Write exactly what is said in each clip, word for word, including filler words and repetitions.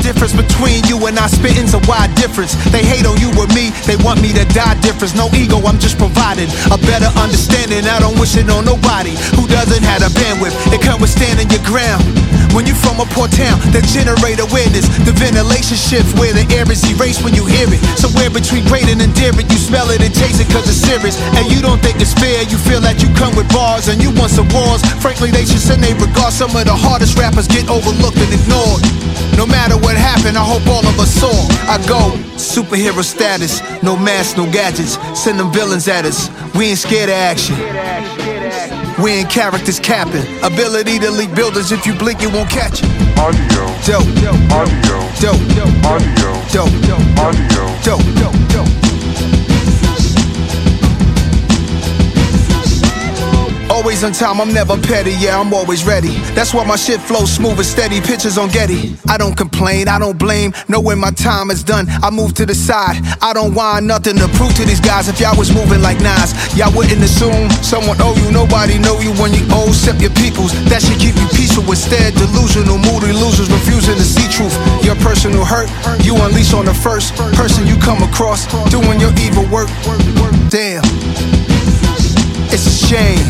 difference between you and I spitting's a wide difference. They hate on you or me, they want me to die difference. No ego, I'm just providing a better understanding. I don't wish it on nobody who doesn't have the bandwidth. It comes with standing your ground. When you from a poor town, that generate awareness. The ventilation shift where the air is erased when you hear it. Somewhere between great and endearing, you smell it and taste it cause it's serious. And you don't think it's fair, you feel that you come with bars and you want some wars. Frankly, they should send their regards. Some of the hardest rappers get overlooked and ignored. No matter what happened, I hope all of us saw. I go superhero status, no masks, no gadgets. Send them villains at us, we ain't scared of action. We ain't characters capping. Ability to leap buildings, if you blink you won't catch it. Audio, dope, audio, dope, audio, dope, audio, dope, dope. Always on time, I'm never petty, yeah, I'm always ready. That's why my shit flows smooth and steady, pictures on Getty. I don't complain, I don't blame, know when my time is done, I move to the side. I don't want nothing to prove to these guys. If y'all was moving like Nas, y'all wouldn't assume someone owe you. Nobody know you when you owe, except your peoples. That should keep you peaceful instead. Delusional, moody losers refusing to see truth. Your personal hurt, you unleash on the first person you come across, doing your evil work. Damn, it's a shame.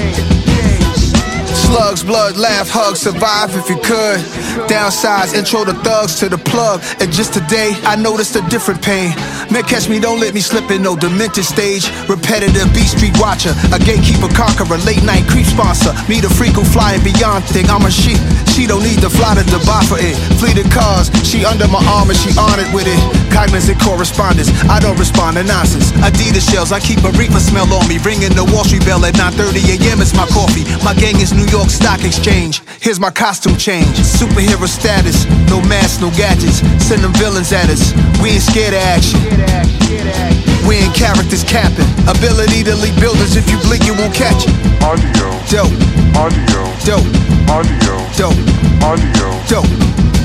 Slugs, blood, laugh, hug, survive if you could. Downsides, intro the thugs to the plug. And just today, I noticed a different pain. Man, catch me, don't let me slip in no demented stage. Repetitive beat street watcher, a gatekeeper conqueror, late night creep sponsor. Me the freak who flying beyond thing. I'm a sheep, she don't need to fly to Dubai for it. Fleeted cars, she under my arm and she honored with it. Cognizant correspondence, I don't respond to nonsense. Adidas shells, I keep a reefer smell on me. Ringing the Wall Street bell at nine thirty a m It's my coffee. My gang is New York Stock Exchange. Here's my costume change. Superhero status, no masks, no gadgets. Send them villains at us, we ain't scared of action. We ain't characters capping. Ability to leap buildings, if you blink you won't catch it. audio, Dope, audio, dope, audio, dope, audio. dope.